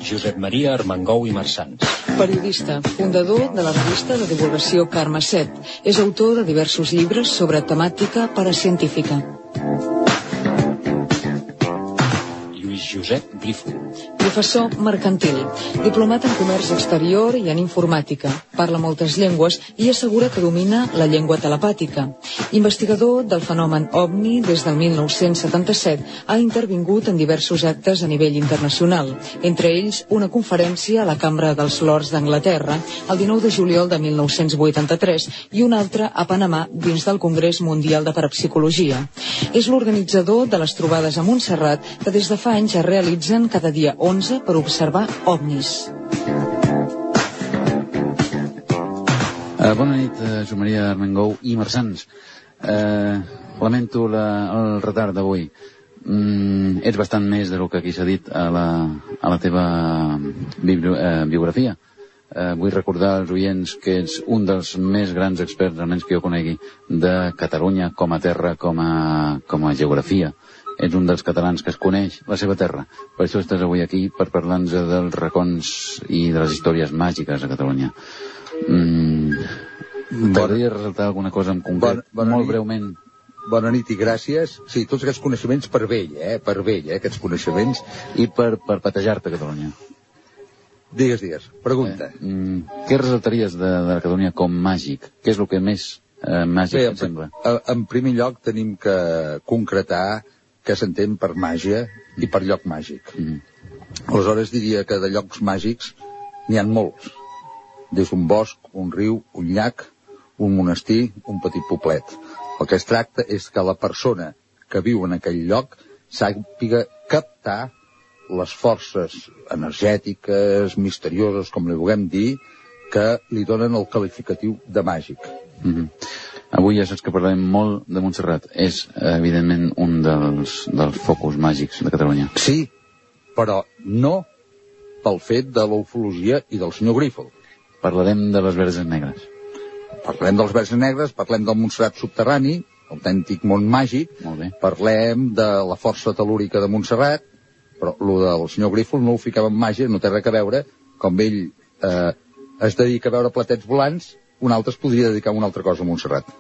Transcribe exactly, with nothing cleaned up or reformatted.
Josep Maria Armengou i Marsans. Periodista, fundador de la revista de divulgació Carme set. És autor de diversos llibres sobre temàtica paracientífica. Lluís Josep Grifo. Professor mercantil, diplomat en comerç exterior i en informàtica. Parla moltes llengües i assegura que domina la llengua telepàtica. Investigador del fenomen OVNI des del mil nou-cents setanta-set, ha intervingut en diversos actes a nivell internacional, entre ells una conferència a la Cambra dels Lords d'Anglaterra el dinou de juliol de mil nou-cents vuitanta-tres i una altra a Panamà dins del Congrés Mundial de Parapsicologia. És l'organitzador de les trobades a Montserrat que des de fa anys es realitzen cada dia onze per observar ovnis. Uh, bona nit, uh, Josep Maria Armengou i Marsans. Uh, lamento la, el retard d'avui. Mm, ets bastant més del que aquí s'ha dit a la, a la teva bibli, uh, biografia. Uh, vull recordar als oients que ets un dels més grans experts, almenys que jo conegui, de Catalunya com a terra, com a, com a geografia. Ets un dels catalans que es coneix la seva terra. Per això estàs avui aquí, per parlar-nos dels racons i de les històries màgiques a Catalunya. Mm, T'agradaria ressaltar alguna cosa en concret, bona, bona molt nit. Breument? Bona nit i gràcies. Sí, tots aquests coneixements per vell, eh? Per vell, eh? Aquests coneixements. I per, per patejar-te a Catalunya. Digues, digues. Pregunta. Eh, mm, què ressaltaries de, de Catalunya com màgic? Què és el que més eh, màgic Bé, et sembla? En, en primer lloc tenim que concretar què s'entén per màgia i per lloc màgic. Mm. Aleshores diria que de llocs màgics n'hi ha molts. Des d'un bosc, un riu, un llac, un monestir, un petit poblet. El que es tracta és que la persona que viu en aquell lloc sàpiga captar les forces energètiques, misterioses, com li vulguem dir, que li donen el qualificatiu de màgic. Mm-hmm. Avui ja saps que parlarem molt de Montserrat. És, evidentment, un dels, dels focus màgics de Catalunya. Sí, però no pel fet de l'ufologia i del senyor Grifo. Parlarem de les verges negres. Parlem dels verges negres, parlem del Montserrat subterrani, autèntic món màgic. Molt bé. Parlem de la força telúrica de Montserrat, però el del senyor Grifo no ho ficava en màgia, no té res a veure. Com ell eh, es dedica a veure platets volants, un altre es podria dedicar a una altra cosa a Montserrat.